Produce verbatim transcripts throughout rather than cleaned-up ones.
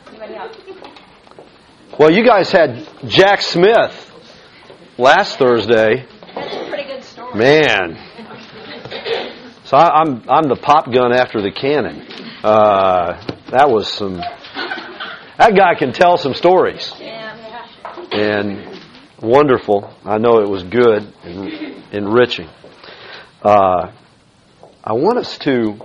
Anybody else? Well, you guys had Jack Smith last Thursday. That's a pretty good story. Man. So I, I'm I'm the pop gun after the cannon. Uh, that was some... That guy can tell some stories. Yeah. And wonderful. I know it was good and enriching. Uh, I want us to...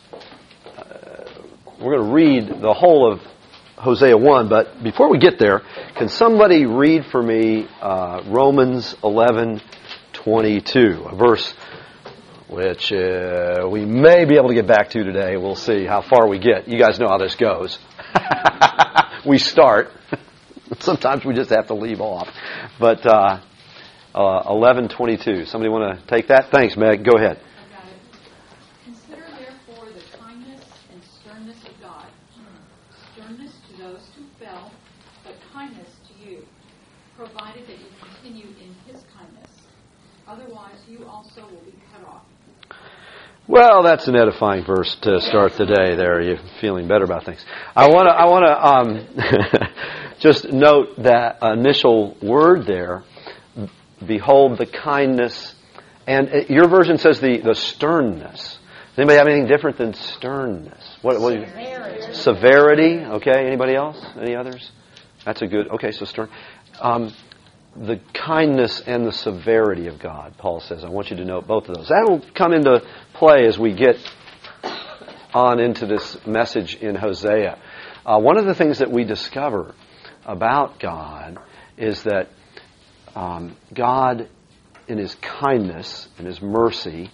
Uh, we're going to read the whole of Hosea one, but before we get there, can somebody read for me uh, Romans eleven twenty-two, a verse which uh, we may be able to get back to today. We'll see how far we get. You guys know how this goes. We start. Sometimes we just have to leave off. But uh, uh, eleven twenty-two. Somebody want to take that? Thanks, Meg. Go ahead. I got it. Consider therefore the kindness and sternness of God. Sternness to those who fell, but kindness to you, provided that you continue in His kindness. Otherwise, you also will be cut off. Well, that's an edifying verse to start the day. There, you're feeling better about things. I want to, I want to um, just note that initial word there. Behold the kindness, and your version says the, the sternness. Does anybody have anything different than sternness? What? what Severity. Severity. Okay. Anybody else? Any others? That's a good. Okay. So stern. Um, The kindness and the severity of God, Paul says. I want you to note both of those. That will come into play as we get on into this message in Hosea. Uh, one of the things that we discover about God is that um, God, in His kindness and His mercy,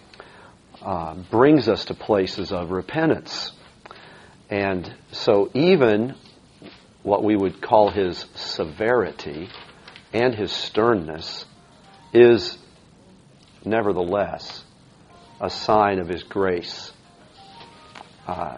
uh, brings us to places of repentance. And so even what we would call His severity and His sternness is nevertheless a sign of His grace. Uh,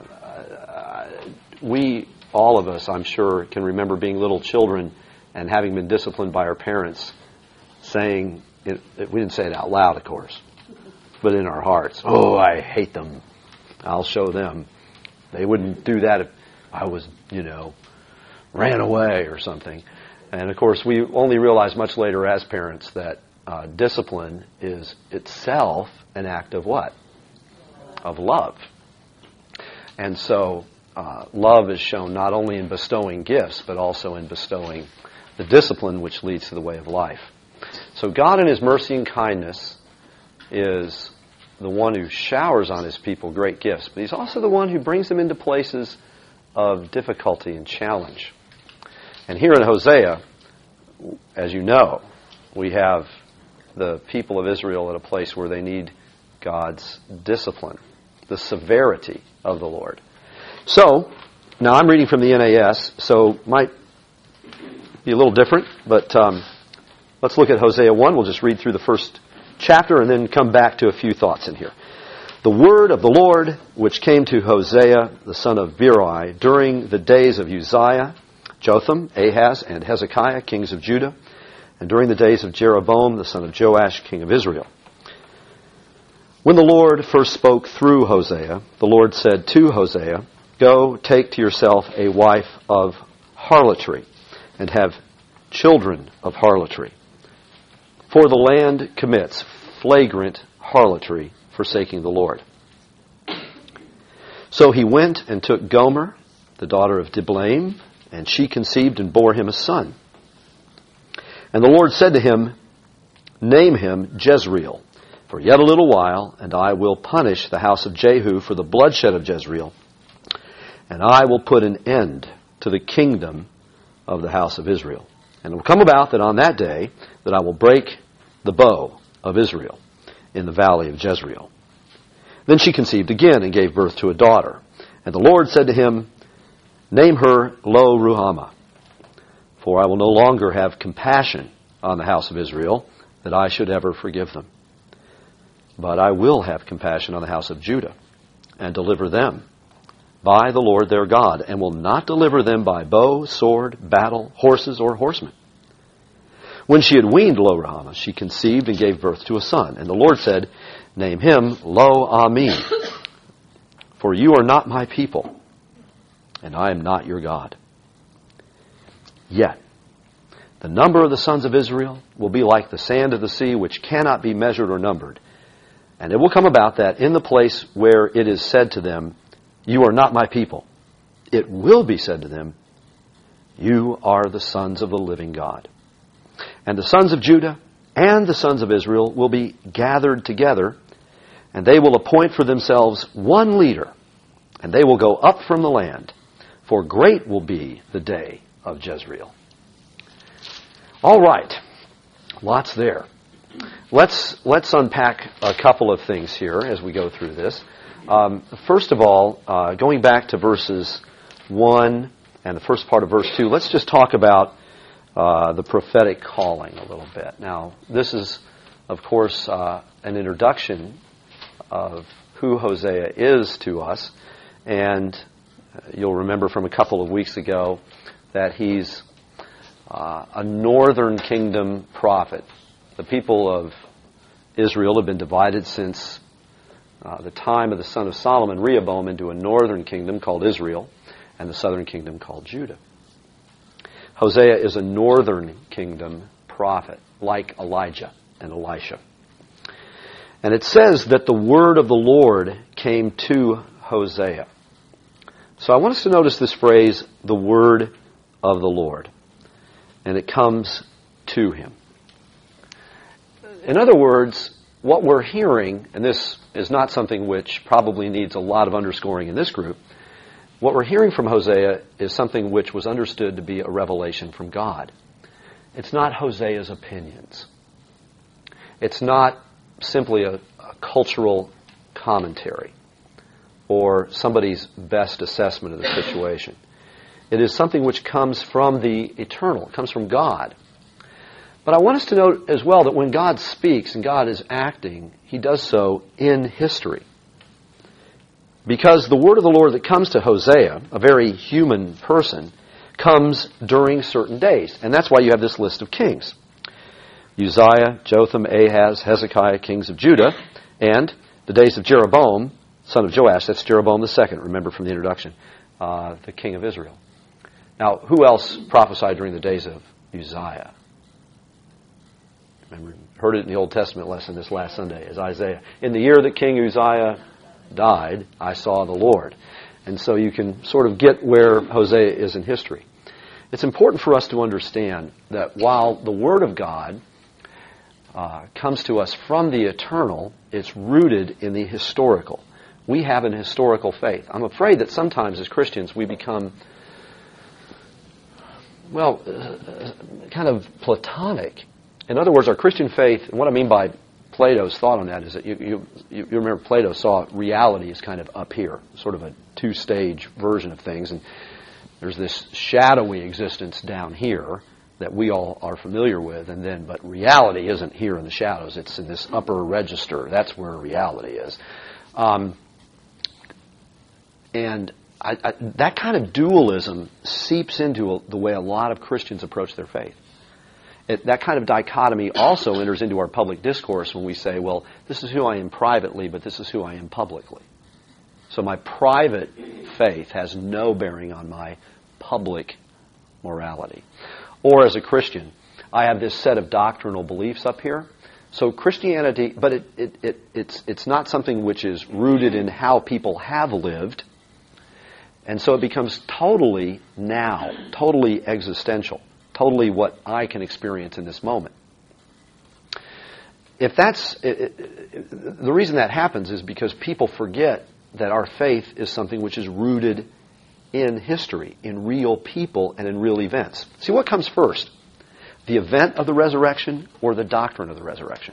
we, all of us, I'm sure, can remember being little children and having been disciplined by our parents, saying, it, we didn't say it out loud, of course, but in our hearts, oh, I hate them. I'll show them. They wouldn't do that if I was, you know, ran away or something. And, of course, we only realize much later as parents that uh, discipline is itself an act of what? Of love. And so uh, love is shown not only in bestowing gifts, but also in bestowing the discipline which leads to the way of life. So God in His mercy and kindness is the one who showers on His people great gifts, but He's also the one who brings them into places of difficulty and challenge. And here in Hosea, as you know, we have the people of Israel at a place where they need God's discipline, the severity of the Lord. So, now I'm reading from the N A S, so might be a little different, but um, let's look at Hosea one. We'll just read through the first chapter and then come back to a few thoughts in here. The word of the Lord, which came to Hosea, the son of Beeri, during the days of Uzziah, Jotham, Ahaz, and Hezekiah, kings of Judah, and during the days of Jeroboam, the son of Joash, king of Israel. When the Lord first spoke through Hosea, the Lord said to Hosea, Go, take to yourself a wife of harlotry, and have children of harlotry. For the land commits flagrant harlotry, forsaking the Lord. So he went and took Gomer, the daughter of Diblaim, and she conceived and bore him a son. And the Lord said to him, Name him Jezreel, for yet a little while, and I will punish the house of Jehu for the bloodshed of Jezreel, and I will put an end to the kingdom of the house of Israel. And it will come about that on that day that I will break the bow of Israel in the valley of Jezreel. Then she conceived again and gave birth to a daughter. And the Lord said to him, Name her Lo Ruhamah, for I will no longer have compassion on the house of Israel, that I should ever forgive them. But I will have compassion on the house of Judah, and deliver them by the Lord their God, and will not deliver them by bow, sword, battle, horses, or horsemen. When she had weaned Lo Ruhamah, she conceived and gave birth to a son. And the Lord said, Name him Lo Ammi, for you are not my people, and I am not your God. Yet the number of the sons of Israel will be like the sand of the sea, which cannot be measured or numbered. And it will come about that in the place where it is said to them, you are not my people, it will be said to them, you are the sons of the living God. And the sons of Judah and the sons of Israel will be gathered together, and they will appoint for themselves one leader, and they will go up from the land, for great will be the day of Jezreel. All right, lots there. Let's let's unpack a couple of things here as we go through this. Um, first of all, uh, going back to verses one and the first part of verse two, let's just talk about uh, the prophetic calling a little bit. Now, this is, of course, uh, an introduction of who Hosea is to us, and you'll remember from a couple of weeks ago that he's uh, a northern kingdom prophet. The people of Israel have been divided since uh, the time of the son of Solomon, Rehoboam, into a northern kingdom called Israel and the southern kingdom called Judah. Hosea is a northern kingdom prophet, like Elijah and Elisha. And it says that the word of the Lord came to Hosea. So I want us to notice this phrase, the word of the Lord. And it comes to him. In other words, what we're hearing, and this is not something which probably needs a lot of underscoring in this group, what we're hearing from Hosea is something which was understood to be a revelation from God. It's not Hosea's opinions. It's not simply a, a cultural commentary or somebody's best assessment of the situation. It is something which comes from the eternal. It comes from God. But I want us to note as well that when God speaks and God is acting, he does so in history. Because the word of the Lord that comes to Hosea, a very human person, comes during certain days. And that's why you have this list of kings. Uzziah, Jotham, Ahaz, Hezekiah, kings of Judah, and the days of Jeroboam, son of Joash. That's Jeroboam the second, remember from the introduction, uh, the king of Israel. Now, who else prophesied during the days of Uzziah? Remember, heard it in the Old Testament lesson this last Sunday, is Isaiah. In the year that King Uzziah died, I saw the Lord. And so you can sort of get where Hosea is in history. It's important for us to understand that while the Word of God uh, comes to us from the eternal, it's rooted in the historical. We have an historical faith. I'm afraid that sometimes as Christians we become, well, uh, kind of Platonic. In other words, our Christian faith, and what I mean by Plato's thought on that is that you, you, you remember Plato saw reality as kind of up here, sort of a two-stage version of things, and there's this shadowy existence down here that we all are familiar with, and then, but reality isn't here in the shadows, it's in this upper register. That's where reality is. Um, and I, I, that kind of dualism seeps into a, the way a lot of Christians approach their faith. It, that kind of dichotomy also enters into our public discourse when we say, well, this is who I am privately, but this is who I am publicly. So my private faith has no bearing on my public morality. Or as a Christian, I have this set of doctrinal beliefs up here. So Christianity, but it, it, it, it's, it's not something which is rooted in how people have lived. And so it becomes totally now, totally existential. Totally what I can experience in this moment. If that's it, it, the reason that happens is because people forget that our faith is something which is rooted in history, in real people, and in real events. See, what comes first? The event of the resurrection or the doctrine of the resurrection?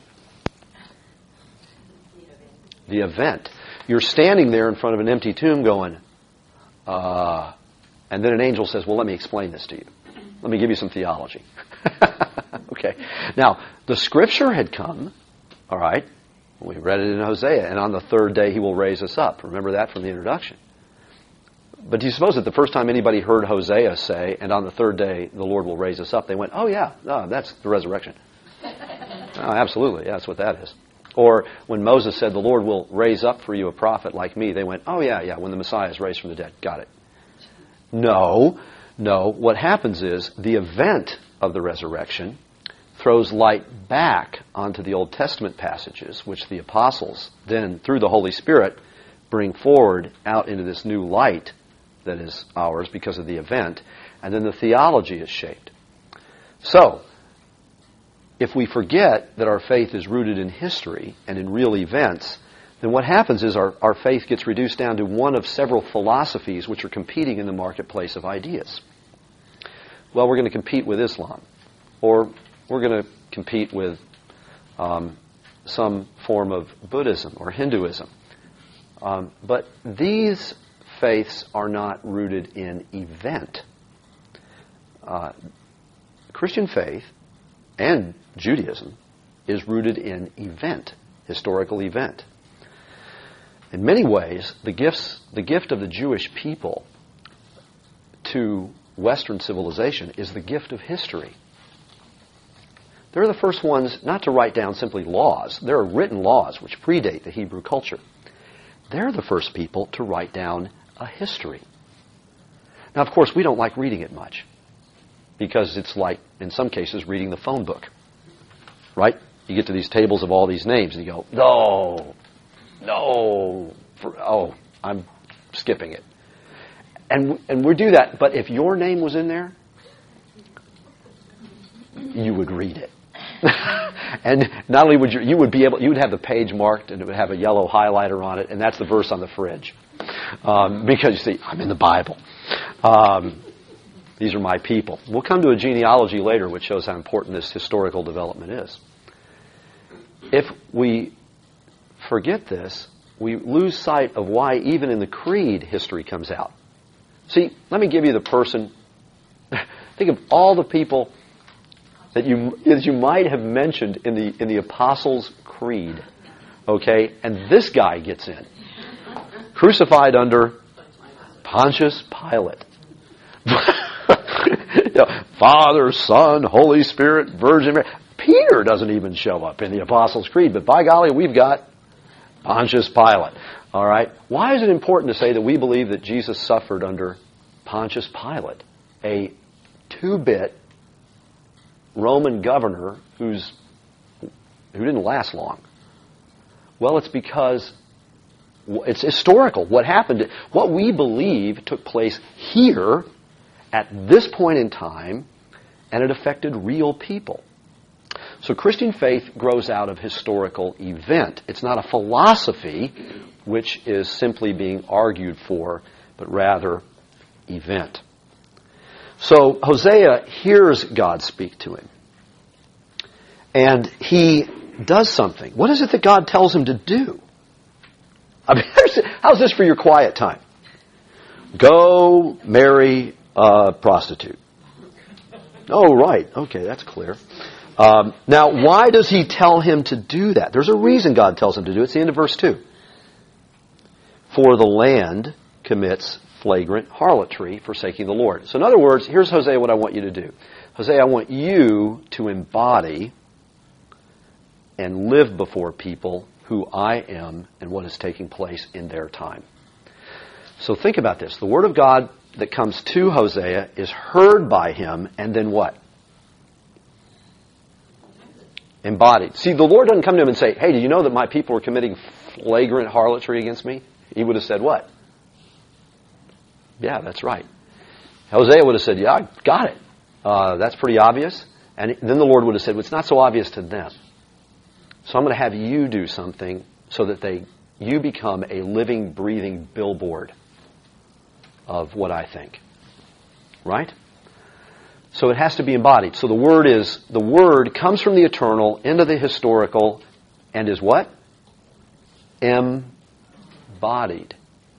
The event. You're standing there in front of an empty tomb going, uh, and then an angel says, well, let me explain this to you. Let me give you some theology. Okay. Now, the scripture had come, all right, we read it in Hosea, and on the third day he will raise us up. Remember that from the introduction. But do you suppose that the first time anybody heard Hosea say, and on the third day the Lord will raise us up, they went, oh yeah, no, that's the resurrection. Oh, absolutely, yeah, that's what that is. Or when Moses said, the Lord will raise up for you a prophet like me, they went, oh yeah, yeah, when the Messiah is raised from the dead. Got it. No. No, what happens is the event of the resurrection throws light back onto the Old Testament passages, which the apostles then, through the Holy Spirit, bring forward out into this new light that is ours because of the event, and then the theology is shaped. So, if we forget that our faith is rooted in history and in real events, then what happens is our, our faith gets reduced down to one of several philosophies which are competing in the marketplace of ideas. Well, we're going to compete with Islam, or we're going to compete with um, some form of Buddhism or Hinduism. Um, but these faiths are not rooted in event. Uh, Christian faith and Judaism is rooted in event, historical event. In many ways, the gifts, the gift of the Jewish people to Western civilization is the gift of history. They're the first ones not to write down simply laws. There are written laws which predate the Hebrew culture. They're the first people to write down a history. Now, of course, we don't like reading it much because it's like, in some cases, reading the phone book. Right? You get to these tables of all these names and you go, no, no, for, oh, I'm skipping it. And and we do that, but if your name was in there, you would read it. And not only would you, you would be able, you would have the page marked and it would have a yellow highlighter on it, and that's the verse on the fridge. Um, because you see, I'm in the Bible. Um, these are my people. We'll come to a genealogy later which shows how important this historical development is. If we forget this, we lose sight of why even in the creed history comes out. See, let me give you the person. Think of all the people that you that you might have mentioned in the in the Apostles' Creed. Okay? And this guy gets in. Crucified under Pontius Pilate. You know, Father, Son, Holy Spirit, Virgin Mary. Peter doesn't even show up in the Apostles' Creed, but by golly, we've got Pontius Pilate. All right? Why is it important to say that we believe that Jesus suffered under Pontius Pilate, a two-bit Roman governor who's who didn't last long? Well, it's because it's historical. What happened, what we believe took place here at this point in time, and it affected real people. So Christian faith grows out of historical event. It's not a philosophy which is simply being argued for, but rather event. So Hosea hears God speak to him. And he does something. What is it that God tells him to do? I mean, how's this for your quiet time? Go marry a prostitute. Oh, right. Okay, that's clear. Um, now, why does he tell him to do that? There's a reason God tells him to do it. It's the end of verse two. For the land commits flagrant harlotry, forsaking the Lord. So in other words, here's Hosea what I want you to do. Hosea, I want you to embody and live before people who I am and what is taking place in their time. So think about this. The word of God that comes to Hosea is heard by him, and then what? Embodied. See, the Lord doesn't come to him and say, hey, do you know that my people are committing flagrant harlotry against me? He would have said what? Yeah, that's right. Hosea would have said, yeah, I got it. Uh, that's pretty obvious. And then the Lord would have said, well, it's not so obvious to them. So I'm going to have you do something so that they, you become a living, breathing billboard of what I think. Right? So it has to be embodied. So the word is, the word comes from the eternal into the historical and is what? Embodied.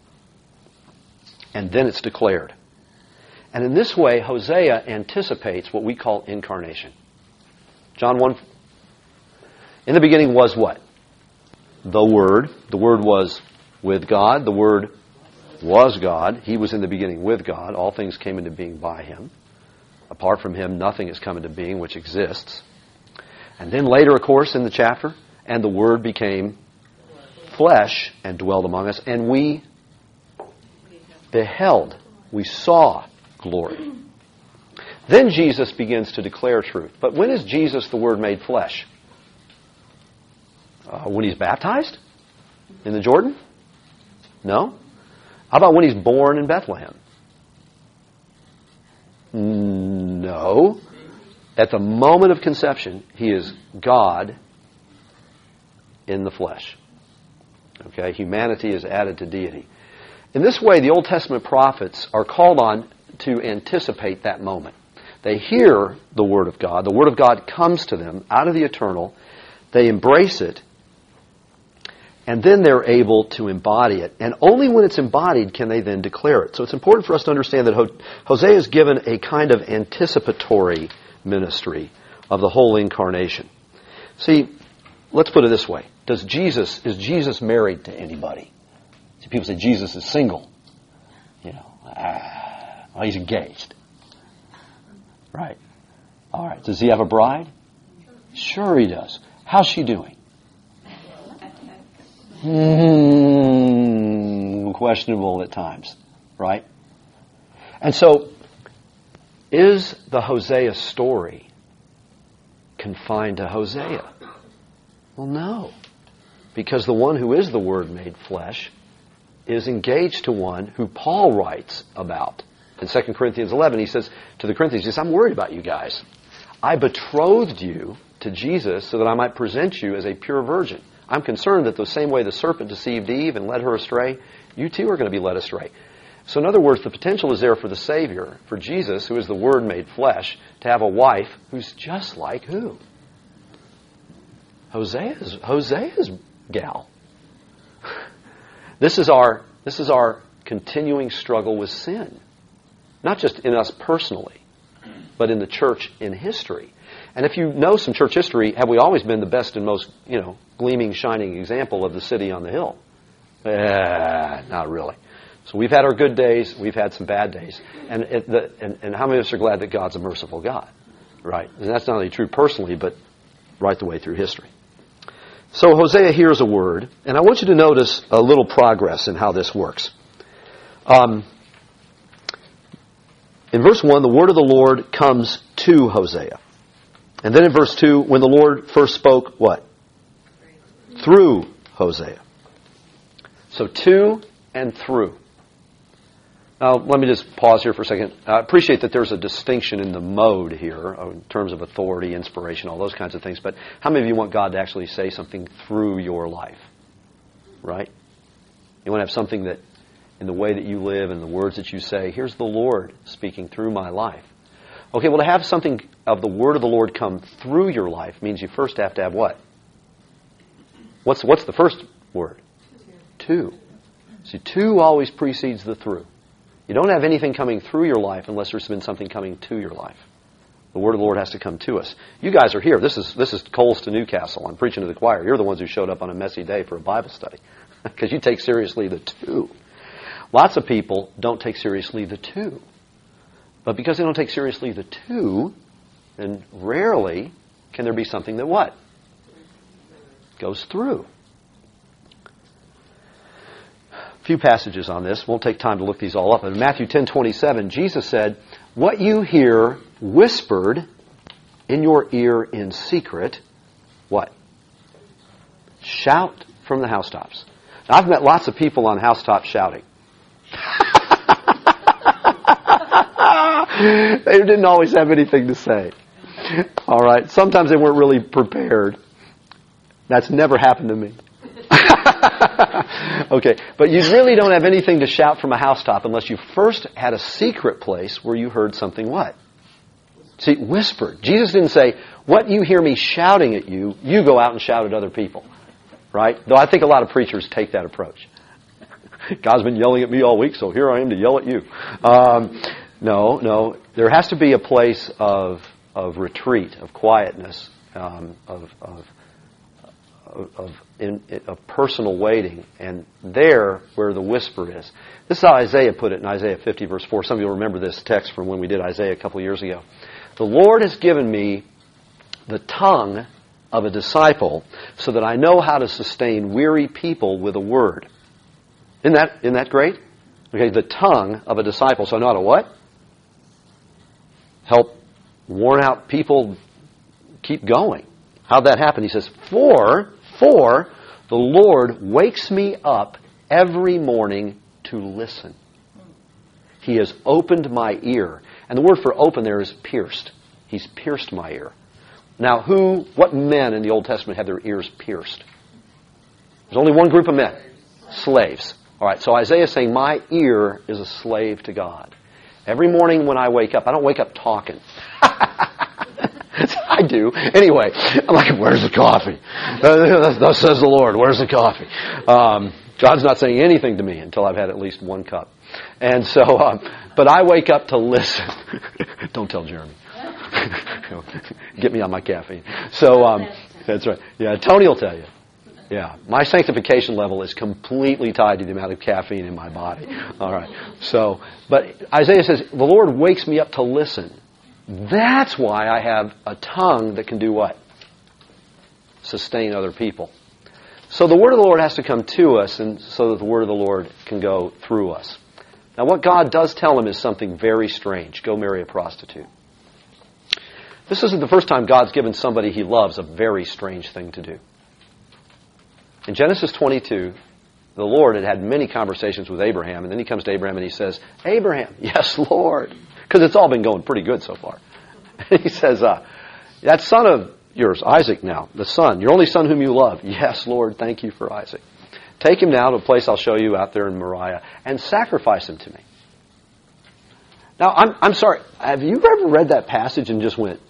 And then it's declared. And in this way, Hosea anticipates what we call incarnation. John one, in the beginning was what? The Word. The Word was with God. The Word was God. He was in the beginning with God. All things came into being by Him. Apart from Him, nothing has come into being which exists. And then later, of course, in the chapter, and the Word became flesh and dwelled among us, and we beheld, we saw glory. Then Jesus begins to declare truth. But when is Jesus the Word made flesh? Uh, when he's baptized? In the Jordan? No. How about when he's born in Bethlehem? No. At the moment of conception, he is God in the flesh. Okay? Humanity is added to deity. In this way, the Old Testament prophets are called on to anticipate that moment. They hear the Word of God. The Word of God comes to them out of the eternal. They embrace it. And then they're able to embody it. And only when it's embodied can they then declare it. So it's important for us to understand that Hosea is given a kind of anticipatory ministry of the whole incarnation. See, let's put it this way. Does Jesus, is Jesus married to anybody? See, people say Jesus is single. You know, ah, well, he's engaged. Right. All right. Does he have a bride? Sure he does. How's she doing? Hmm, questionable at times. Right? And so, is the Hosea story confined to Hosea? Well, no. Because the one who is the Word made flesh is engaged to one who Paul writes about. In Second Corinthians eleven, he says to the Corinthians, he says, I'm worried about you guys. I betrothed you to Jesus so that I might present you as a pure virgin. I'm concerned that the same way the serpent deceived Eve and led her astray, you too are going to be led astray. So in other words, the potential is there for the Savior, for Jesus, who is the Word made flesh, to have a wife who's just like who? Hosea's, Hosea's gal. This is our, this is our continuing struggle with sin. Not just in us personally, but in the church in history. And if you know some church history, have we always been the best and most, you know, gleaming, shining example of the city on the hill? Eh, not really. So we've had our good days, we've had some bad days. And, it, the, and, and how many of us are glad that God's a merciful God? Right? And that's not only true personally, but right the way through history. So Hosea hears a word, and I want you to notice a little progress in how this works. Um... In verse one, the word of the Lord comes to Hosea. And then in verse two, when the Lord first spoke, what? Through Hosea. So to and through. Now, let me just pause here for a second. I appreciate that there's a distinction in the mode here in terms of authority, inspiration, all those kinds of things. But how many of you want God to actually say something through your life? Right? You want to have something that in the way that you live and the words that you say, here's the Lord speaking through my life. Okay, well, to have something of the word of the Lord come through your life means you first have to have what? What's what's the first word? To. See, to always precedes the through. You don't have anything coming through your life unless there's been something coming to your life. The word of the Lord has to come to us. You guys are here. This is this is Coles to Newcastle. I'm preaching to the choir. You're the ones who showed up on a messy day for a Bible study because you take seriously the to. Lots of people don't take seriously the to. But because they don't take seriously the to, then rarely can there be something that what? Goes through. A few passages on this. Won't take time to look these all up. In Matthew ten twenty-seven, Jesus said, what you hear whispered in your ear in secret, what? Shout from the housetops. Now, I've met lots of people on housetops shouting. They didn't always have anything to say. All right. Sometimes they weren't really prepared. That's never happened to me. Okay. But you really don't have anything to shout from a housetop unless you first had a secret place where you heard something what? See, whispered. Jesus didn't say, what you hear me shouting at you, you go out and shout at other people. Right? Though I think a lot of preachers take that approach. God's been yelling at me all week, so here I am to yell at you. Um, no, no. There has to be a place of of retreat, of quietness, um, of of of, in, of personal waiting, and there where the whisper is. This is how Isaiah put it in Isaiah fifty, verse four. Some of you will remember this text from when we did Isaiah a couple of years ago. The Lord has given me the tongue of a disciple so that I know how to sustain weary people with a word. Isn't that, isn't that great? Okay, the tongue of a disciple. So I know how to what? help worn out people keep going. How'd that happen? He says, for, for the Lord wakes me up every morning to listen. He has opened my ear. And the word for open there is pierced. He's pierced my ear. Now, who, what men in the Old Testament had their ears pierced? There's only one group of men. Slaves. All right, so Isaiah is saying, my ear is a slave to God. Every morning when I wake up, I don't wake up talking. I do. Anyway, I'm like, where's the coffee? Thus says the Lord, where's the coffee? Um, God's not saying anything to me until I've had at least one cup. And so, um, but I wake up to listen. Don't tell Jeremy. Get me on my caffeine. So, um, that's right. Yeah, Tony will tell you. Yeah, my sanctification level is completely tied to the amount of caffeine in my body. All right. So, but Isaiah says, the Lord wakes me up to listen. That's why I have a tongue that can do what? Sustain other people. So the word of the Lord has to come to us, and so that the word of the Lord can go through us. Now what God does tell him is something very strange. Go marry a prostitute. This isn't the first time God's given somebody he loves a very strange thing to do. In Genesis twenty-two, the Lord had had many conversations with Abraham, and then he comes to Abraham and he says, Abraham, yes, Lord. Because it's all been going pretty good so far. And he says, uh, that son of yours, Isaac now, the son, your only son whom you love. Yes, Lord, thank you for Isaac. Take him now to a place I'll show you out there in Moriah and sacrifice him to me. Now, I'm, I'm sorry, have you ever read that passage and just went,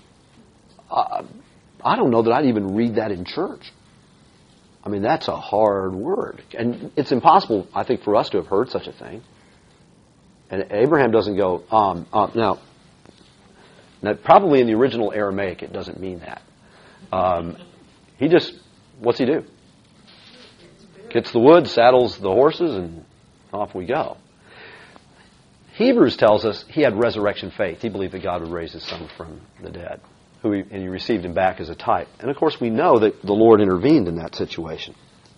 uh, I don't know that I'd even read that in church. I mean, that's a hard word. And it's impossible, I think, for us to have heard such a thing. And Abraham doesn't go, um, um, now, now, probably in the original Aramaic, it doesn't mean that. Um, he just, what's he do? Gets the wood, saddles the horses, and off we go. Hebrews tells us he had resurrection faith. He believed that God would raise his son from the dead. Who he, and he received him back as a type. And of course we know that the Lord intervened in that situation.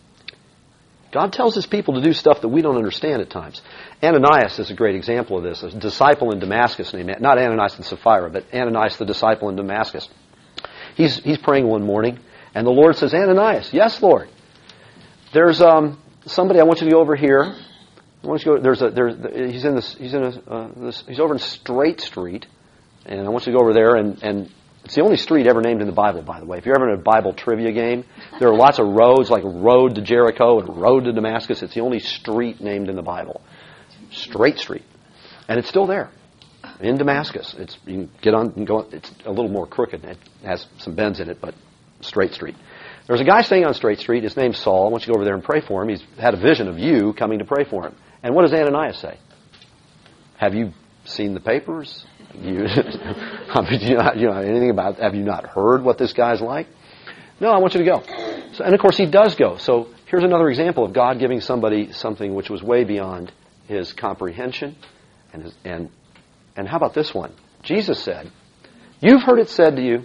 God tells his people to do stuff that we don't understand at times. Ananias is a great example of this. A disciple in Damascus named, not Ananias and Sapphira, but Ananias the disciple in Damascus. He's, he's praying one morning, and the Lord says, Ananias, yes, Lord. There's um, somebody I want you to go over here. I want you to go. There's a. There's. He's in this. He's in a. Uh, this, he's over in Straight Street, and I want you to go over there and and. It's the only street ever named in the Bible, by the way. If you're ever in a Bible trivia game, there are lots of roads, like Road to Jericho and Road to Damascus. It's the only street named in the Bible. Straight Street. And it's still there in Damascus. It's you can get on and go. It's a little more crooked. It has some bends in it, but Straight Street. There's a guy staying on Straight Street. His name's Saul. I want you to go over there and pray for him. He's had a vision of you coming to pray for him. And what does Ananias say? Have you seen the papers? You, I mean, you, know, you know anything about? Have you not heard what this guy's like? No, I want you to go. So, and of course, he does go. So here's another example of God giving somebody something which was way beyond his comprehension. And his, and and how about this one? Jesus said, "You've heard it said to you,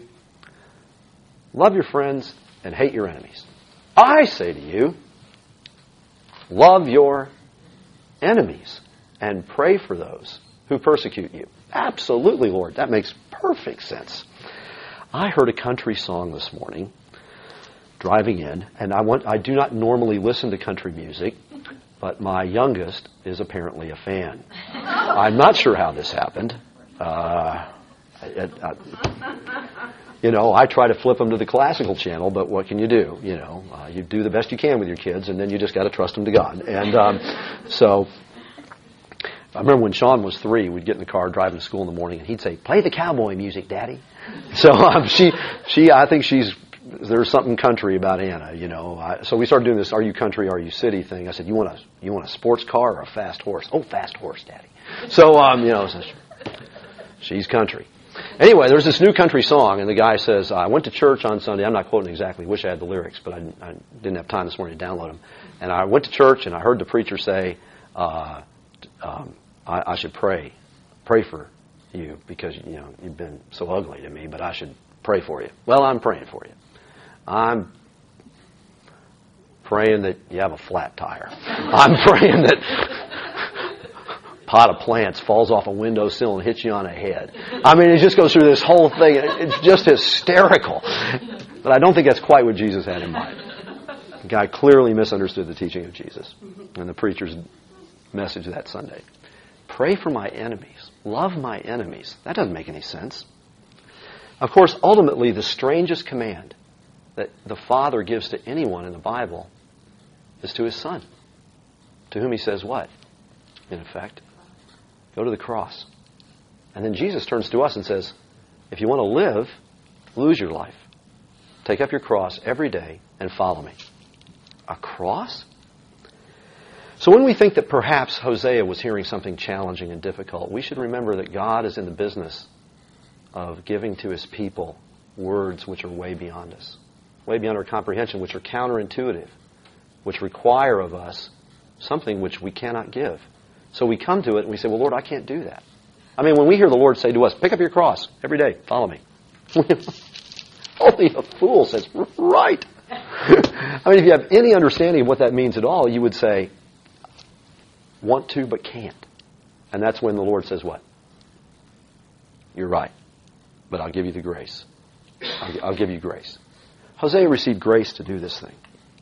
love your friends and hate your enemies. I say to you, love your enemies and pray for those who persecute you." Absolutely, Lord. That makes perfect sense. I heard a country song this morning, driving in, and I want I do not normally listen to country music, but my youngest is apparently a fan. I'm not sure how this happened. Uh, it, I, you know, I try to flip them to the classical channel, but what can you do? You know, uh, you do the best you can with your kids, and then you just got to trust them to God. And um, so... I remember when Sean was three, we'd get in the car driving to school in the morning, and he'd say, "Play the cowboy music, Daddy." So um, she, she, I think she's there's something country about Anna, you know. I, so we started doing this "Are you country, are you city" thing. I said, "You want a you want a sports car or a fast horse?" "Oh, fast horse, Daddy." So um, you know, so she's country. Anyway, there's this new country song, and the guy says, "I went to church on Sunday." I'm not quoting exactly. Wish I had the lyrics, but I, I didn't have time this morning to download them. And I went to church, and I heard the preacher say, Uh, um, I, I should pray, pray for you because, you know, you've been so ugly to me, but I should pray for you. Well, I'm praying for you. I'm praying that you have a flat tire. I'm praying that pot of plants falls off a windowsill and hits you on the head. I mean, it just goes through this whole thing. It's just hysterical. But I don't think that's quite what Jesus had in mind. The guy clearly misunderstood the teaching of Jesus and the preacher's message that Sunday. Pray for my enemies. Love my enemies. That doesn't make any sense. Of course, ultimately, the strangest command that the Father gives to anyone in the Bible is to His Son, to whom He says what? In effect, go to the cross. And then Jesus turns to us and says, if you want to live, lose your life. Take up your cross every day and follow me. A cross? So when we think that perhaps Hosea was hearing something challenging and difficult, we should remember that God is in the business of giving to His people words which are way beyond us, way beyond our comprehension, which are counterintuitive, which require of us something which we cannot give. So we come to it and we say, well, Lord, I can't do that. I mean, when we hear the Lord say to us, pick up your cross every day, follow me. Only a fool says, right. I mean, if you have any understanding of what that means at all, you would say, want to but can't. And that's when the Lord says what? You're right, but I'll give you the grace. I'll, I'll give you grace. Hosea received grace to do this thing.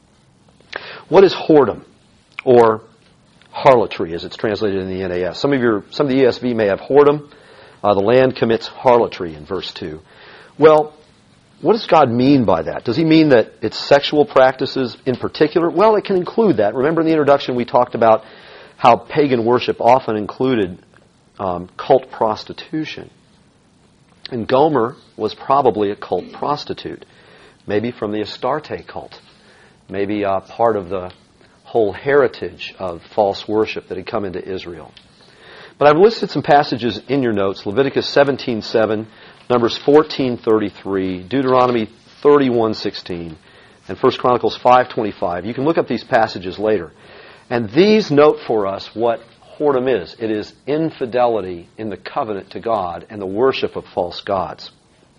What is whoredom, or harlotry, as it's translated in the N A S? Some of your, some of the E S V may have whoredom. Uh, the land commits harlotry in verse two. Well, what does God mean by that? Does He mean that it's sexual practices in particular? Well, it can include that. Remember in the introduction we talked about how pagan worship often included um, cult prostitution. And Gomer was probably a cult prostitute, maybe from the Astarte cult, maybe uh, part of the whole heritage of false worship that had come into Israel. But I've listed some passages in your notes: Leviticus seventeen seven, Numbers fourteen thirty-three, Deuteronomy thirty-one sixteen, and First Chronicles five twenty-five. You can look up these passages later. And these note for us what whoredom is. It is infidelity in the covenant to God and the worship of false gods.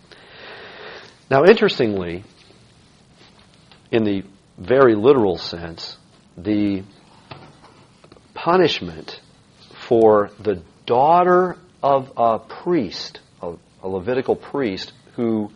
Now, interestingly, in the very literal sense, the punishment for the daughter of a priest, a, a Levitical priest, who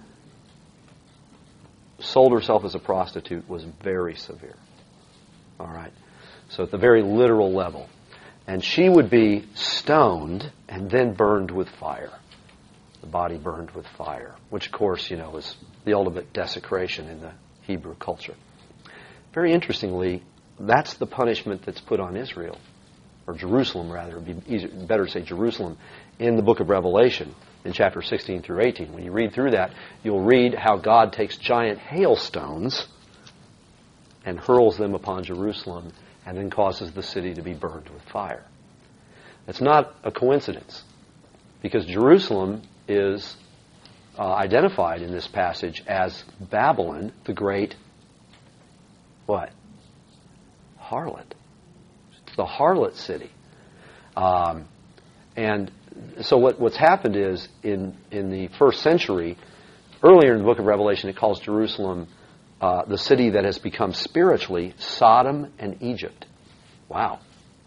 sold herself as a prostitute was very severe. All right? So at the very literal level. And she would be stoned and then burned with fire. The body burned with fire, which, of course, you know, is the ultimate desecration in the Hebrew culture. Very interestingly, that's the punishment that's put on Israel, or Jerusalem, rather. It would be easier, better to say Jerusalem, in the book of Revelation, in chapter sixteen through eighteen. When you read through that, you'll read how God takes giant hailstones and hurls them upon Jerusalem, and then causes the city to be burned with fire. It's not a coincidence, because Jerusalem is uh, identified in this passage as Babylon, the great, what? Harlot. It's the harlot city. Um, and so what, what's happened is, in, in the first century, earlier in the book of Revelation, it calls Jerusalem Uh, the city that has become spiritually Sodom and Egypt. Wow.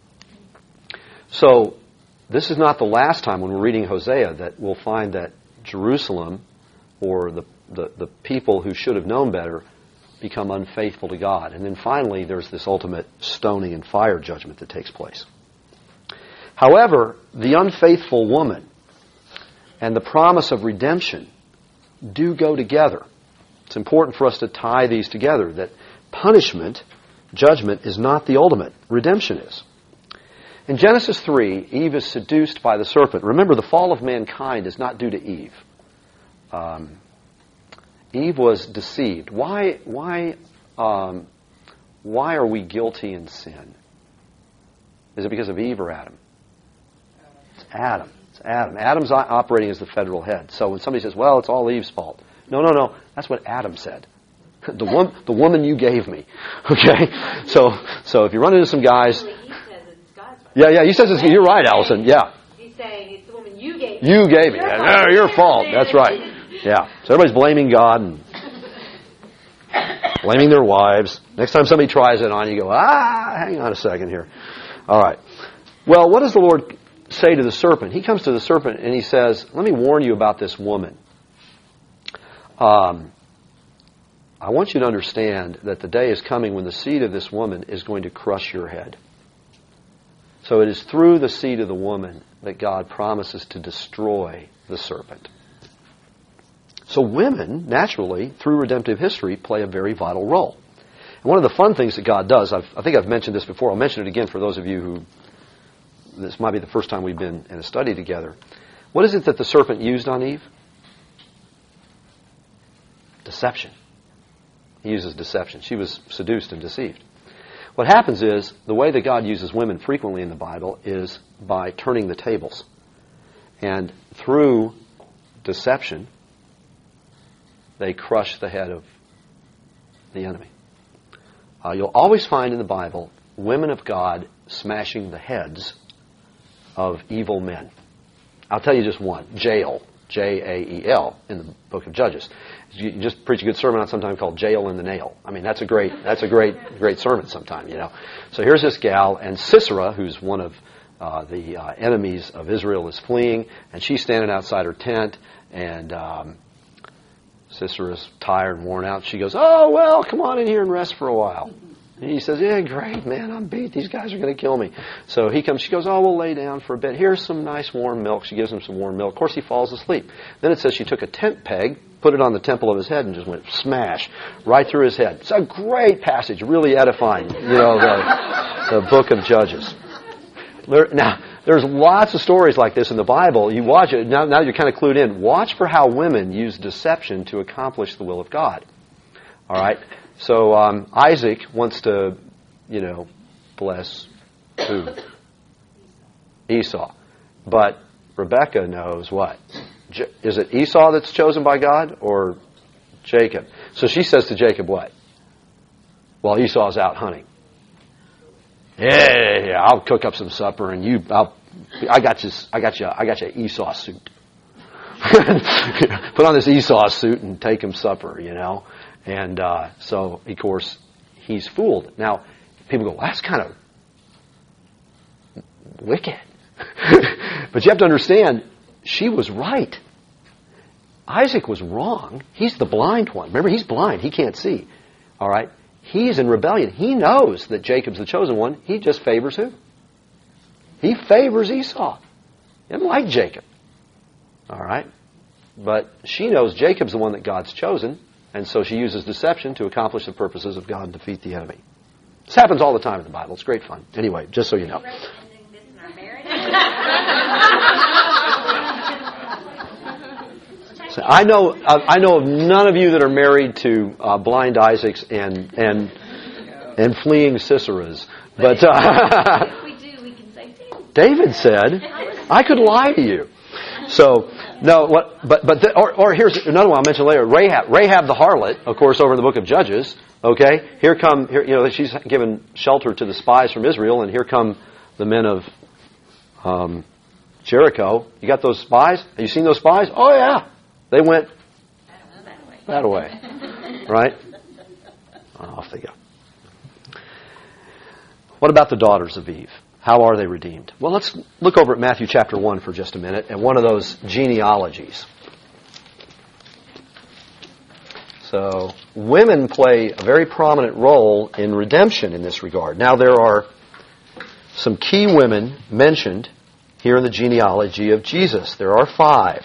So this is not the last time when we're reading Hosea that we'll find that Jerusalem, or the, the, the people who should have known better, become unfaithful to God. And then finally there's this ultimate stoning and fire judgment that takes place. However, the unfaithful woman and the promise of redemption do go together. It's important for us to tie these together, that punishment, judgment, is not the ultimate. Redemption is. In Genesis three, Eve is seduced by the serpent. Remember, the fall of mankind is not due to Eve. Um, Eve was deceived. Why, why, um, why are we guilty in sin? Is it because of Eve or Adam? It's Adam. It's Adam. Adam's operating as the federal head. So when somebody says, well, it's all Eve's fault. No, no, no. That's what Adam said. The one, the woman you gave me. Okay? So, so if you run into some guys... He says it's God's fault. Yeah, yeah, he says it's... You're right, Allison. Yeah. He's saying it's the woman you gave me. You gave me. Your Yeah, fault. your fault. That's right. Yeah. So everybody's blaming God and blaming their wives. Next time somebody tries it on, you go, ah, hang on a second here. All right. Well, what does the Lord say to the serpent? He comes to the serpent and he says, let me warn you about this woman. Um, I want you to understand that the day is coming when the seed of this woman is going to crush your head. So it is through the seed of the woman that God promises to destroy the serpent. So women, naturally, through redemptive history, play a very vital role. And one of the fun things that God does, I've, I think I've mentioned this before, I'll mention it again for those of you who, this might be the first time we've been in a study together. What is it that the serpent used on Eve? Deception. He uses deception. She was seduced and deceived. What happens is, the way that God uses women frequently in the Bible is by turning the tables. And through deception, they crush the head of the enemy. Uh, you'll always find in the Bible women of God smashing the heads of evil men. I'll tell you just one. Jael. J A E L in the book of Judges. You just preach a good sermon on sometime called Jael in the Nail. I mean, that's a great, that's a great, great sermon sometime, you know. So here's this gal, and Sisera, who's one of uh, the uh, enemies of Israel, is fleeing, and she's standing outside her tent, and um, Sisera's tired and worn out. She goes, oh, well, come on in here and rest for a while. And he says, yeah, great, man, I'm beat. These guys are going to kill me. So he comes, she goes, oh, we'll lay down for a bit. Here's some nice warm milk. She gives him some warm milk. Of course, he falls asleep. Then it says she took a tent peg, put it on the temple of his head, and just went smash right through his head. It's a great passage, really edifying, you know, the, the book of Judges. Now, there's lots of stories like this in the Bible. You watch it, now, now you're kind of clued in. Watch for how women use deception to accomplish the will of God. All right? So um, Isaac wants to, you know, bless who? Esau. But Rebekah knows what? J- is it Esau that's chosen by God or Jacob? So she says to Jacob what? Well, Esau's out hunting. Yeah, yeah, yeah, I'll cook up some supper and you, I'll, I got you, I got you, I got you an Esau suit. Put on this Esau suit and take him supper, you know. And uh, so, of course, he's fooled. Now, people go, well, that's kind of wicked. But you have to understand, she was right. Isaac was wrong. He's the blind one. Remember, he's blind. He can't see. All right? He's in rebellion. He knows that Jacob's the chosen one. He just favors who? He favors Esau. He doesn't like Jacob. All right? But she knows Jacob's the one that God's chosen. And so she uses deception to accomplish the purposes of God and defeat the enemy. This happens all the time in the Bible. It's great fun. Anyway, just so you know. So I know uh, I know of none of you that are married to uh, blind Isaacs and and and fleeing Siseras. But uh, If we do, we can say David. David said, I could lie to you. So, no, what, but, but, the, or, or here's another one I'll mention later. Rahab, Rahab the harlot, of course, over in the book of Judges, okay? Here come, here, you know, she's given shelter to the spies from Israel, and here come the men of, um, Jericho. You got those spies? Have you seen those spies? Oh, yeah. They went that way. Right? Off they go. What about the daughters of Eve? How are they redeemed? Well, let's look over at Matthew chapter one for just a minute and one of those genealogies. So, women play a very prominent role in redemption in this regard. Now, there are some key women mentioned here in the genealogy of Jesus. There are five.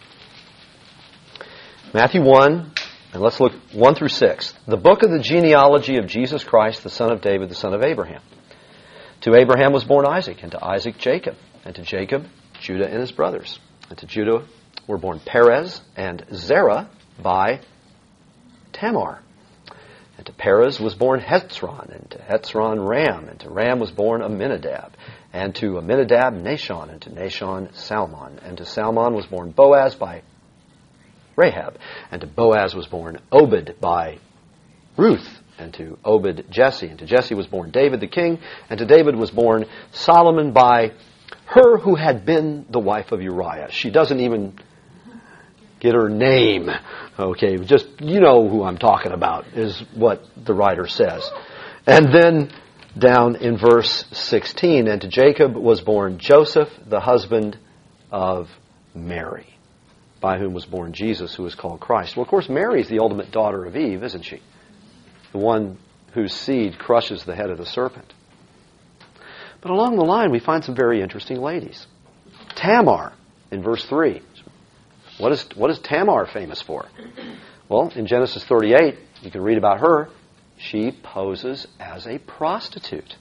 Matthew one, and let's look one through six. The book of the genealogy of Jesus Christ, the son of David, the son of Abraham. To Abraham was born Isaac, and to Isaac Jacob, and to Jacob Judah and his brothers. And to Judah were born Perez and Zerah by Tamar. And to Perez was born Hezron, and to Hezron Ram, and to Ram was born Amminadab, and to Amminadab Nahshon, and to Nahshon Salmon, and to Salmon was born Boaz by Rahab, and to Boaz was born Obed by Ruth, and to Obed Jesse, and to Jesse was born David the king, and to David was born Solomon by her who had been the wife of Uriah. She doesn't even get her name. Okay, just, you know who I'm talking about, is what the writer says. And then down in verse sixteen. And to Jacob was born Joseph, the husband of Mary, by whom was born Jesus, who is called Christ. Well, of course, Mary is the ultimate daughter of Eve, isn't she? The one whose seed crushes the head of the serpent. But along the line, we find some very interesting ladies. Tamar, in verse three. What is, what is Tamar famous for? Well, in Genesis thirty-eight, you can read about her. She poses as a prostitute.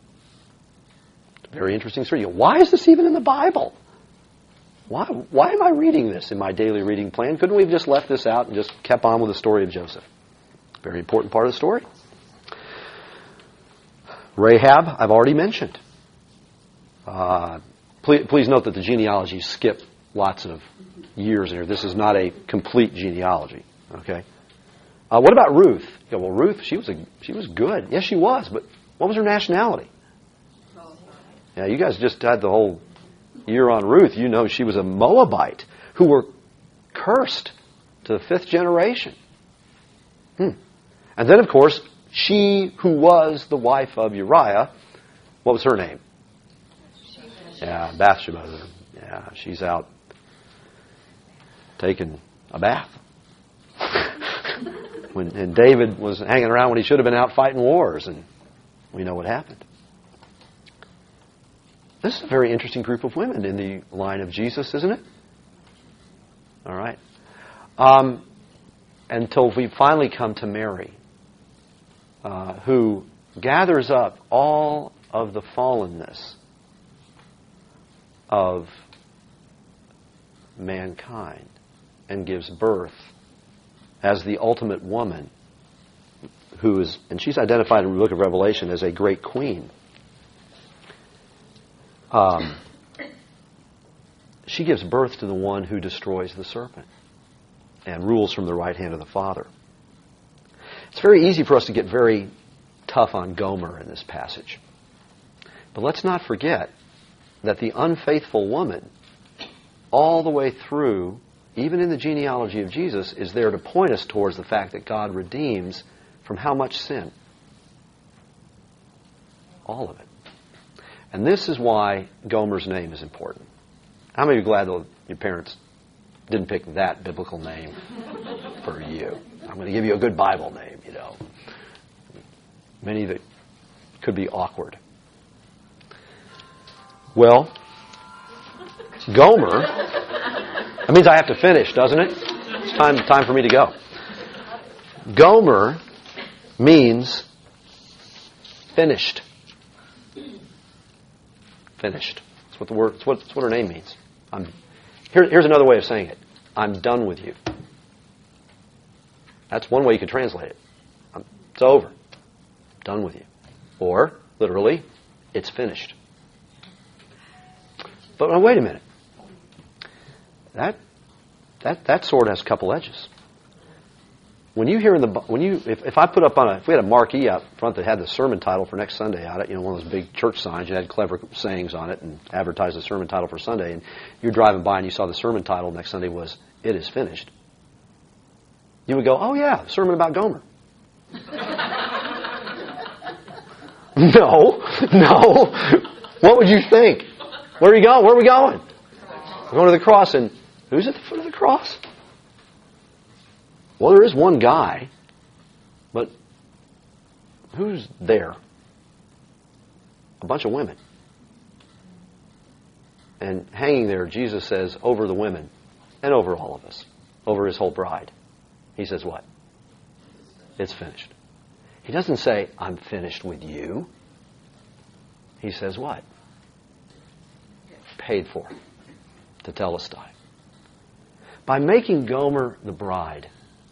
Very interesting story. Why is this even in the Bible? Why, why am I reading this in my daily reading plan? Couldn't we have just left this out and just kept on with the story of Joseph? Very important part of the story. Rahab, I've already mentioned. Uh, please, please note that the genealogies skip lots of years in here. This is not a complete genealogy. Okay. Uh, what about Ruth? Yeah, well, Ruth, she was a, she was good. Yes, she was. But what was her nationality? Yeah, you guys just had the whole year on Ruth. You know she was a Moabite who were cursed to the fifth generation. Hmm. And then, of course, she who was the wife of Uriah, what was her name? Yeah, Bathsheba. Yeah, she's out taking a bath. when, and David was hanging around when he should have been out fighting wars, and we know what happened. This is a very interesting group of women in the line of Jesus, isn't it? All right. Um, until we finally come to Mary, uh, who gathers up all of the fallenness of mankind and gives birth as the ultimate woman who is, and she's identified in the book of Revelation as a great queen. Um, she gives birth to the one who destroys the serpent and rules from the right hand of the Father. It's very easy for us to get very tough on Gomer in this passage. But let's not forget that the unfaithful woman, all the way through, even in the genealogy of Jesus, is there to point us towards the fact that God redeems from how much sin? All of it. And this is why Gomer's name is important. How many of you are glad that your parents didn't pick that biblical name for you? I'm going to give you a good Bible name, you know. Many that could be awkward. Well, Gomer, that means I have to finish, doesn't it? It's time, time for me to go. Gomer means finished. Finished. That's what the word. That's what, that's what her name means. I'm. Here, here's another way of saying it. I'm done with you. That's one way you could translate it. I'm, it's over. I'm done with you. Or literally, it's finished. But now, wait a minute. That that that sword has a couple edges. When you hear in the when you if, if I put up on a if we had a marquee out front that had the sermon title for next Sunday on it, you know, one of those big church signs, you had clever sayings on it and advertised the sermon title for Sunday, and you're driving by and you saw the sermon title next Sunday was "It is finished," you would go, "Oh yeah, sermon about Gomer." no, no. What would you think? Where are you going? Where are we going? We're going to the cross, and who's at the foot of the cross? Well, there is one guy, but who's there? A bunch of women. And hanging there, Jesus says, over the women and over all of us, over his whole bride. He says what? It's finished. He doesn't say, I'm finished with you. He says what? Paid for. Tetelestai. By making Gomer the bride,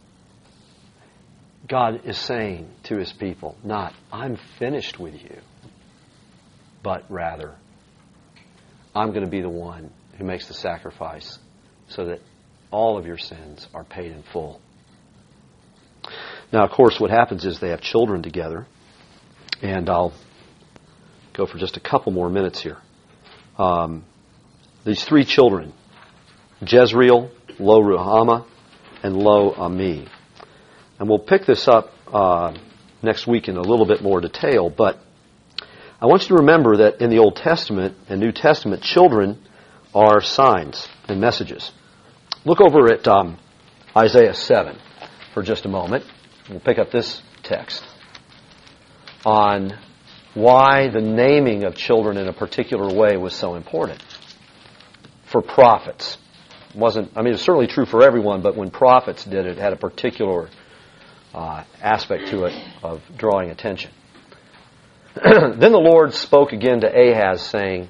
God is saying to his people, not, I'm finished with you, but rather, I'm going to be the one who makes the sacrifice so that all of your sins are paid in full. Now, of course, what happens is they have children together, and I'll go for just a couple more minutes here. Um, these three children, Jezreel, Lo-Ruhamah, and Lo-Ami. And we'll pick this up uh, next week in a little bit more detail, but I want you to remember that in the Old Testament and New Testament, children are signs and messages. Look over at um, Isaiah seven for just a moment. We'll pick up this text on why the naming of children in a particular way was so important for prophets. It wasn't, I mean, it's certainly true for everyone, but when prophets did it, it had a particular uh, aspect to it of drawing attention. Then the Lord spoke again to Ahaz, saying,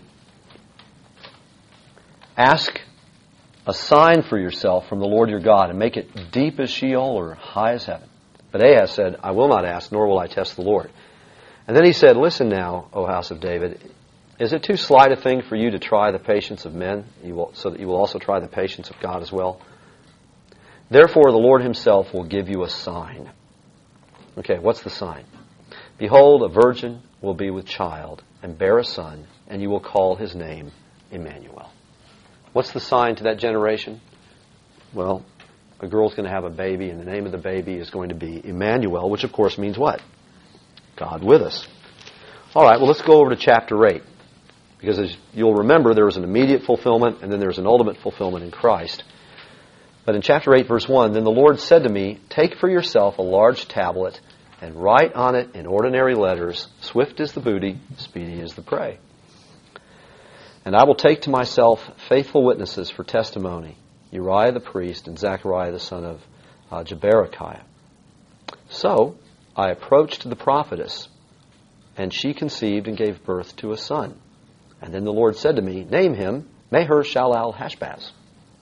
ask a sign for yourself from the Lord your God, and make it deep as Sheol or high as heaven. But Ahaz said, I will not ask, nor will I test the Lord. And then he said, listen now, O house of David, is it too slight a thing for you to try the patience of men, you will, so that you will also try the patience of God as well? Therefore the Lord himself will give you a sign. Okay, what's the sign? Behold, a virgin will be with child and bear a son, and you will call his name Emmanuel. What's the sign to that generation? Well, a girl's going to have a baby, and the name of the baby is going to be Emmanuel, which of course means what? God with us. All right, well, let's go over to chapter eight. Because as you'll remember, there was an immediate fulfillment, and then there's an ultimate fulfillment in Christ. But in chapter eight, verse one, then the Lord said to me, take for yourself a large tablet, and write on it in ordinary letters, swift is the booty, speedy is the prey. And I will take to myself faithful witnesses for testimony, Uriah the priest and Zechariah the son of uh, Jeberechiah. So I approached the prophetess, and she conceived and gave birth to a son. And then the Lord said to me, name him Maher-Shalal-Hashbaz.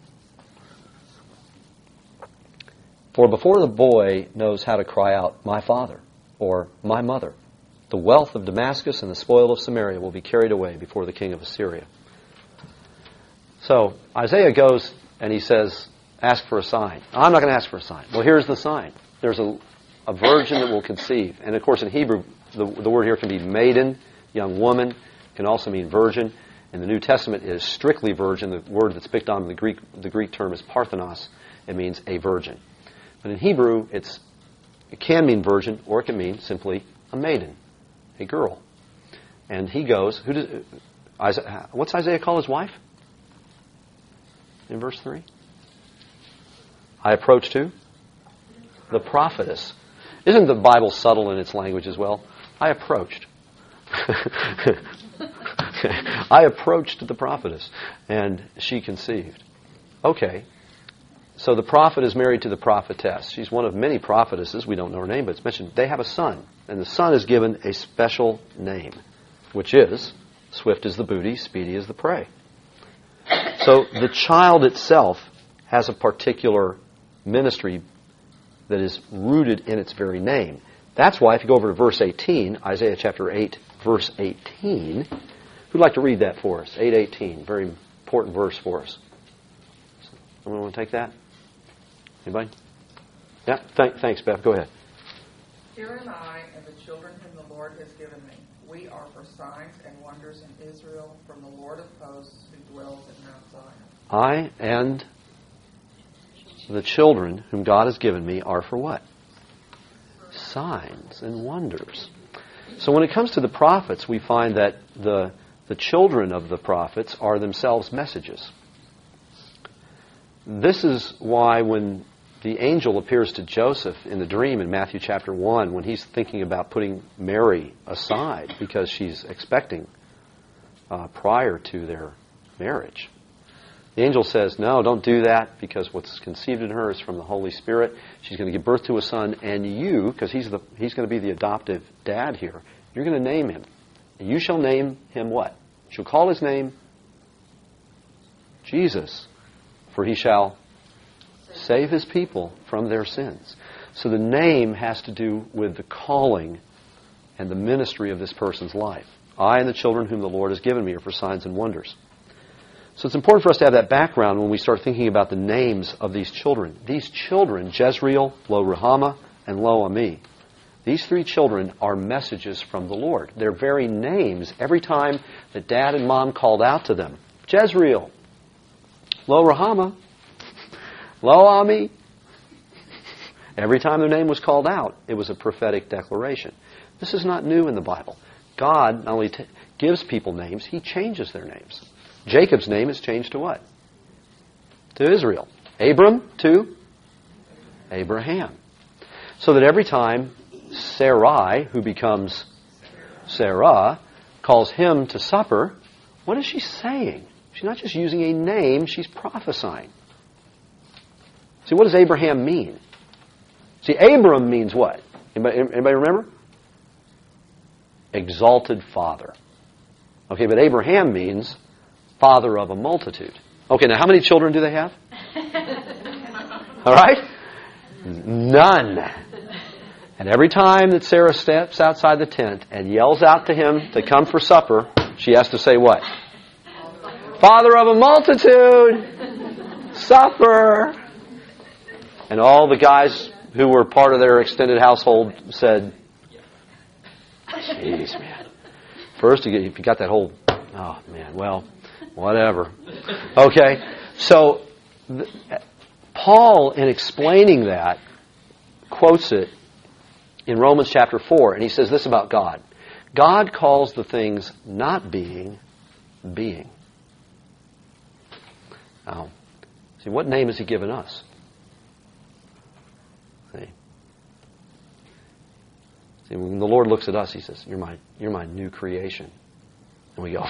For before the boy knows how to cry out, my father, or my mother, the wealth of Damascus and the spoil of Samaria will be carried away before the king of Assyria. So Isaiah goes and he says, ask for a sign. I'm not going to ask for a sign. Well, here's the sign. There's a, a virgin that will conceive. And of course in Hebrew, the, the word here can be maiden, young woman, can also mean virgin. In the New Testament, it is strictly virgin. The word that's picked on in the Greek, the Greek term is parthenos. It means a virgin. But in Hebrew, it's it can mean virgin, or it can mean simply a maiden, a girl. And he goes, who does, Isaiah, what's Isaiah call his wife? In verse three? I approached who? The prophetess. Isn't the Bible subtle in its language as well? I approached. I approached the prophetess, and she conceived. Okay. So the prophet is married to the prophetess. She's one of many prophetesses. We don't know her name, but it's mentioned. They have a son, and the son is given a special name, which is, swift is the booty, speedy is the prey. So the child itself has a particular ministry that is rooted in its very name. That's why if you go over to verse eighteen, Isaiah chapter eight, verse eighteen, who'd like to read that for us? eight eighteen, very important verse for us. Someone want to take that? Anybody? Yeah, Th- thanks, Beth. Go ahead. Here am I and the children whom the Lord has given me. We are for signs and wonders in Israel from the Lord of hosts who dwells at Mount Zion. I and the children whom God has given me are for what? Signs and wonders. So when it comes to the prophets, we find that the, the children of the prophets are themselves messages. This is why when the angel appears to Joseph in the dream in Matthew chapter one, when he's thinking about putting Mary aside because she's expecting uh, prior to their marriage, the angel says, no, don't do that, because what's conceived in her is from the Holy Spirit. She's going to give birth to a son, and you, because he's the he's going to be the adoptive dad here, you're going to name him. And you shall name him what? You shall call his name Jesus, for he shall save his people from their sins. So the name has to do with the calling and the ministry of this person's life. I and the children whom the Lord has given me are for signs and wonders. So it's important for us to have that background when we start thinking about the names of these children. These children, Jezreel, Lo-Ruhamah, and Lo-Ami, these three children are messages from the Lord. Their very names, every time that Dad and Mom called out to them, Jezreel, Lo-Ruhamah, Lo-Ami. Every time their name was called out, it was a prophetic declaration. This is not new in the Bible. God not only t- gives people names, He changes their names. Jacob's name is changed to what? To Israel. Abram to Abraham. So that every time Sarai, who becomes Sarah, calls him to supper, what is she saying? She's not just using a name, she's prophesying. See, what does Abraham mean? See, Abram means what? Anybody, anybody remember? Exalted father. Okay, but Abraham means father of a multitude. Okay, now how many children do they have? All right? None. And every time that Sarah steps outside the tent and yells out to him to come for supper, she has to say what? Father of a multitude! Supper! And all the guys who were part of their extended household said, jeez, man. First, you, get, you got that whole, oh, man, well, whatever. Okay, so th- Paul, in explaining that, quotes it in Romans chapter four, and he says this about God. God calls the things not being, being. Now, see, what name has He given us? See? See, when the Lord looks at us, He says, "You're my, you're my new creation," and we go,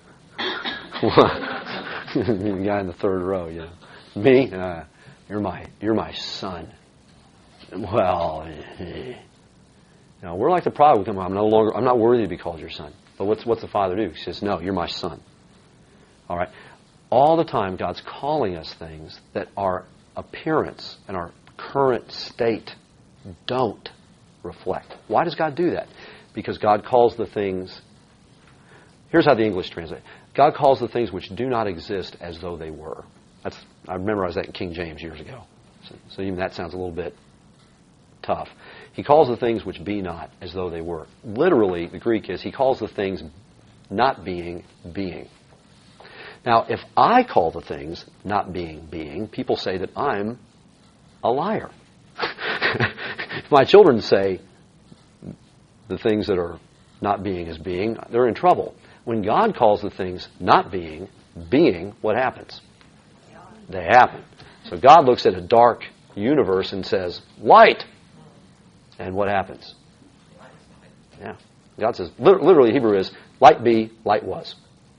the guy in the third row, you know, me, uh, you're my, you're my son. Well, you know, we're like the prodigal. I'm no longer, I'm not worthy to be called your son. But what's what's the Father do? He says, "No, you're my son." All right. All the time, God's calling us things that our appearance and our current state don't reflect. Why does God do that? Because God calls the things. Here's how the English translate. God calls the things which do not exist as though they were. That's I memorized that in King James years ago. So, so even that sounds a little bit tough. He calls the things which be not as though they were. Literally, the Greek is, He calls the things not being, being. Now, if I call the things not being, being, people say that I'm a liar. If my children say the things that are not being as being, they're in trouble. When God calls the things not being, being, what happens? They happen. So God looks at a dark universe and says, light! And what happens? Yeah. God says, literally Hebrew is, light be, light was.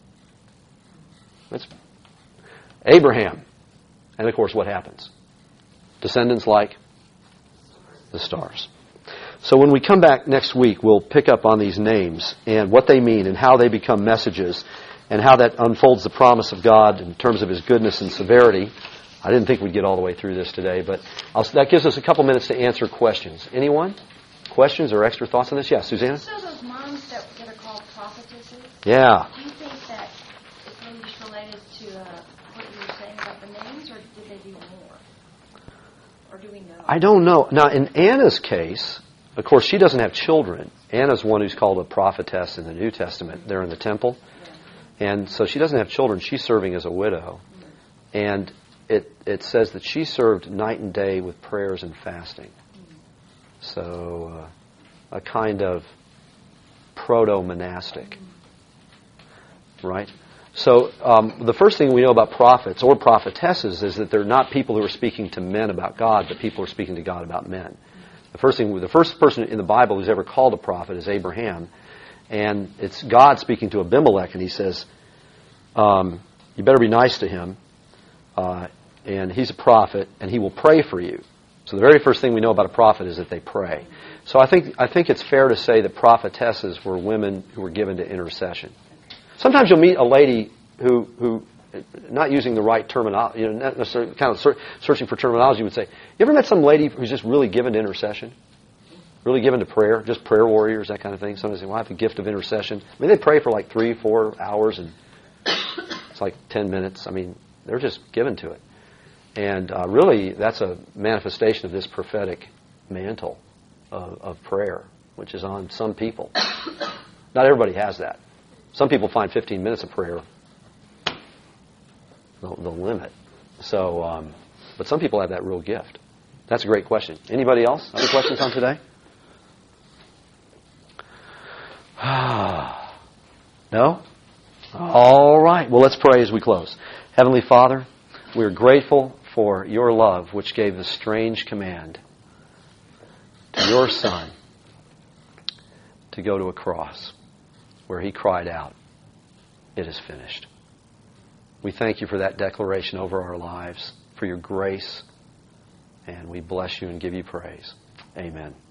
That's Abraham. And of course, what happens? Descendants like the stars. So when we come back next week, we'll pick up on these names and what they mean and how they become messages and how that unfolds the promise of God in terms of His goodness and severity. I didn't think we'd get all the way through this today, but I'll, that gives us a couple minutes to answer questions. Anyone? Questions or extra thoughts on this? Yeah, Susanna? So those moms that, that are called prophetesses, yeah. do you think that it's maybe just related to uh, what you were saying about the names, or did they do more? Or do we know? I don't know. Now, in Anna's case, of course, she doesn't have children. Anna's one who's called a prophetess in the New Testament. They're in the temple. Yeah. And so she doesn't have children. She's serving as a widow. Mm-hmm. And it, it says that she served night and day with prayers and fasting. Mm-hmm. So uh, a kind of proto-monastic. Mm-hmm. Right? So um, the first thing we know about prophets or prophetesses is that they're not people who are speaking to men about God, but people who are speaking to God about men. The first thing, the first person in the Bible who's ever called a prophet is Abraham, and it's God speaking to Abimelech, and He says, um, "You better be nice to him, uh, and he's a prophet, and he will pray for you." So the very first thing we know about a prophet is that they pray. So I think I think it's fair to say that prophetesses were women who were given to intercession. Sometimes you'll meet a lady who who. Not using the right terminology, you know, not necessarily kind of ser- searching for terminology, would say, you ever met some lady who's just really given to intercession? Really given to prayer? Just prayer warriors, that kind of thing? Sometimes they say, well, I have a gift of intercession. I mean, they pray for like three, four hours, and it's like ten minutes. I mean, they're just given to it. And uh, really, that's a manifestation of this prophetic mantle of, of prayer, which is on some people. Not everybody has that. Some people find fifteen minutes of prayer The, the limit. So, um, but some people have that real gift. That's a great question. Anybody else? Other questions on today? No? All right. Well, let's pray as we close. Heavenly Father, we are grateful for your love, which gave the strange command to your Son to go to a cross where he cried out, "It is finished." We thank you for that declaration over our lives, for your grace, and we bless you and give you praise. Amen.